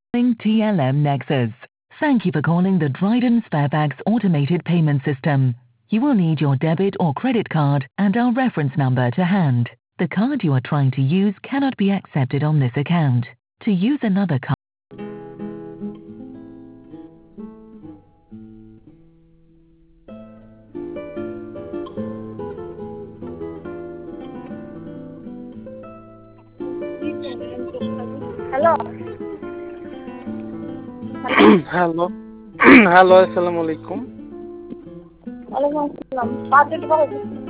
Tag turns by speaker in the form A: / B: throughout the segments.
A: TLM Nexus. Thank you for calling the Dryden Sparebags automated payment system. You will need your debit or credit card and our reference number to hand. The card you are trying to use cannot be accepted on this account. To use another card.
B: Hello
C: hello hello আসসালামু আলাইকুম।
B: ওয়ালাইকুম আসসালাম। Budget বলো।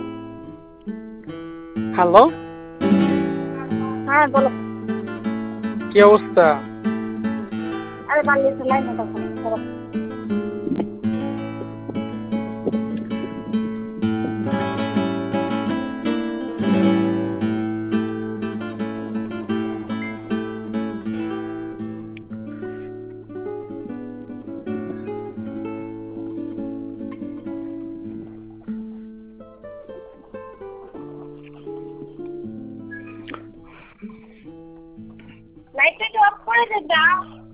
C: Hello,
B: হ্যাঁ বলো।
C: কি অবস্থা?
B: আরে বাংলাদেশের লাইনে তখন করো। লাইটটা একটু অফ করে দে দাও।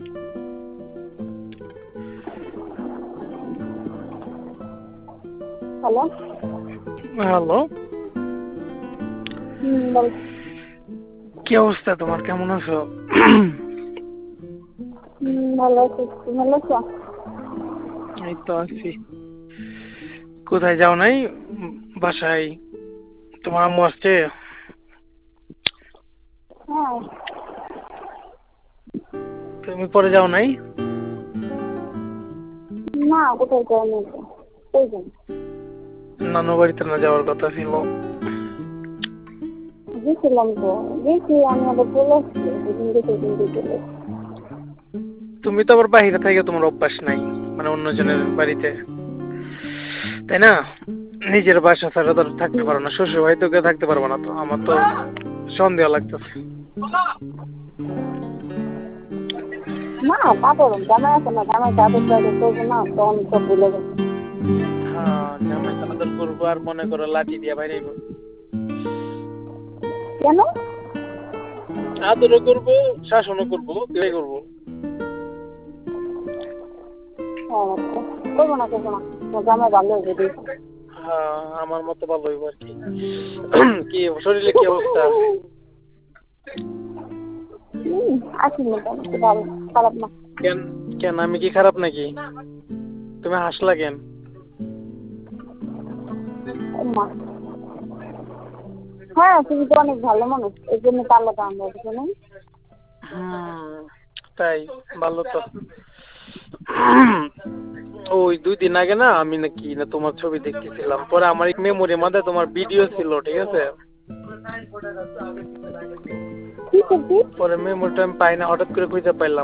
B: হ্যালো
C: হ্যালো,
B: বল।
C: কি অবস্থা তোমার? কেমন আছো?
B: ভালো আছি, তুমি ভালো আছো?
C: এই তো আছি। কোথায় যাও নাই? বাসায় তোমার আম্মু আসছে?
B: হ্যাঁ।
C: তুমি পরে যাও নাই?
B: না, কোথায় যাওয়া নেই। ওই জন্য
C: নানু বাড়িতে না যাওয়ার কথা ছিল।
B: গেছিলাম তো, গেছি আমি আবার চলে আসছি। দুদিন দেখে চলে।
C: তুমি তো আবার বাইরে থেকে তোমার অভ্যাস নাই, মানে অন্যজনের বাড়িতে, তাই না? নিজের বাসা ছাড়া তো থাকতে পারো না, শ্বশুর বাড়িতে কেউ থাকতে পারবো না। তো আমার তো সন্দেহ লাগতেছে।
B: না তা করুন, জামাই আছে না, জামাই তাদের করবো না, তখন সব ভুলে গেছে।
C: হ্যাঁ, জামাই তানাদের করবো আর মনে করো লাঠি দিয়ে বাইরে
B: কেন?
C: আদরও করবো, শাসনও করবো, দুটাই করবো।
B: করবো না জামাই ভালো হয়েছে।
C: হ্যাঁ, আমার মতো ভালো হইব আর কি। কি শরীরে কি অবস্থা?
B: আছি মোটামুটি ভালো, খারাপ না।
C: কেন কেন আমি কি খারাপ নাকি? তুমি হাসলা কেন?
B: হ্যাঁ, তুমি তো অনেক ভালো মানুষ, এই জন্য পারলাটা আমরা বুঝে নেই।
C: তাই ভালো তো। ওই 2 দিন আগে না আমি নাকি না তোমার ছবি দেখতেছিলাম, পরে আমার এক মেমোরির মধ্যে তোমার ভিডিও ছিল, ঠিক আছে?
B: কি করছি?
C: পরে মেমোরিটা আমি পাই না, হঠাৎ করে খুঁজে পাইলাম।